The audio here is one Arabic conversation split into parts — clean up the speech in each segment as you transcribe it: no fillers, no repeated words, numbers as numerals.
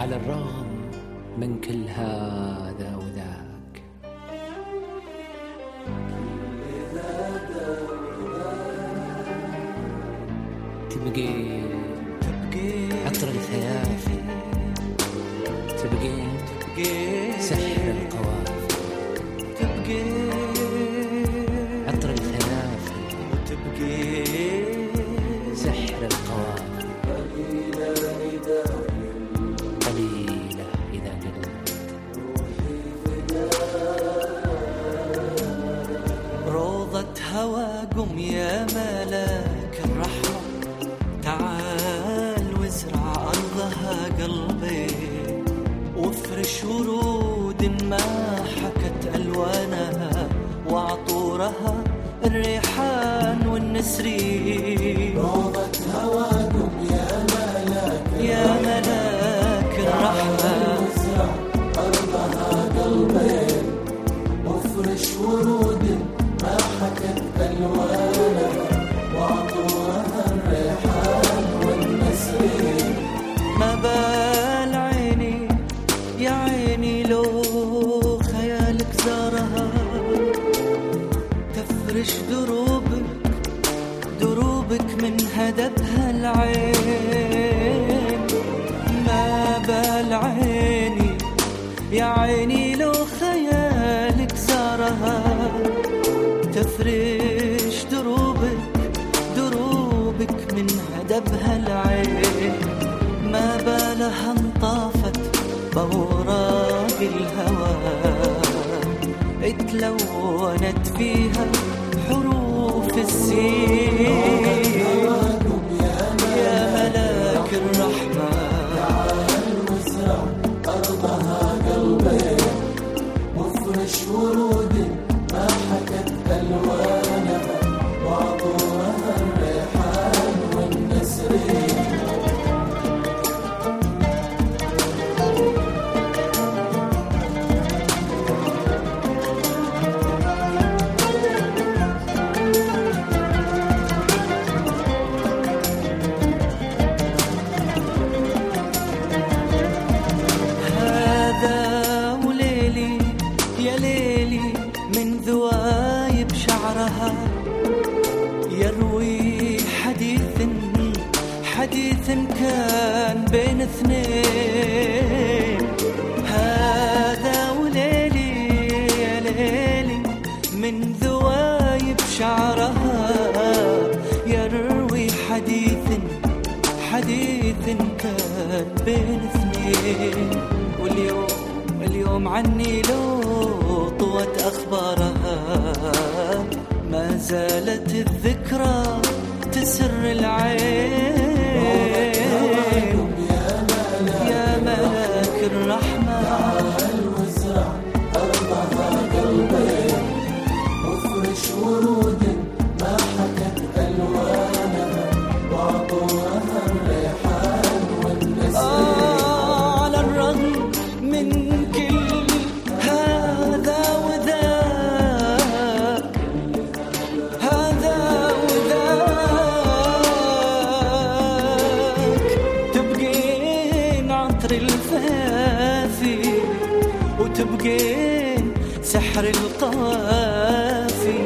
على الرغم من كل هذا وذاك. تبقي عطر الثيافي، تبقي سحر القوافي، تبقي عطر الثيافي وتبقي سحر القوافي. قليلة إذا قلت روضة هوى قم يا ملاك الرحمة، تعال وازرع أرضها قلبي، وافرش ورود ما حكت ألوانها وعطورها الريحان والنسرين. روضة هواكم يا ملاك الرحمة، وازرع أرضها قلبي، وافرش ورود ما حكت ألوانها وعطورها الريحان والنسرين. ما بال عيني يا عيني لو خيالك زارها، تفرش دروبك من هدبها العين. ما بال عيني يا عيني لو خيالك زارها، تفرش دروبك من هدبها العين. ما بالها انطافت بوراق الهوى، اتلونت فيها حروف السين. يا ملاك الرحمة، تعال وازرع أرضها قلبي، وافرش ورود ما حكت ألوانها وعطورها الريحان والنسرين. يروي حديث كان بين اثنين. هذا وليلي يا ليلي من ذوايب شعرها، يروي حديث كان بين اثنين. واليوم عني لو طوت أخبارها، ما زالت الذكرى تسر العين. يا ملاك الرحمة، تعال وازرع أرضها قلبي، وافرش ورود ما حكت ألوانها وعطورها الريحان والنسرين. على الرغم من كل هذا وذاك، تبقين عطر الفافي، وتبقين سحر القوافي،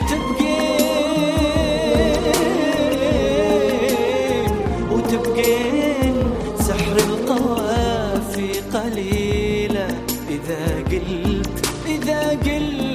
وتبقين سحر القوافي. قليلة إذا قلت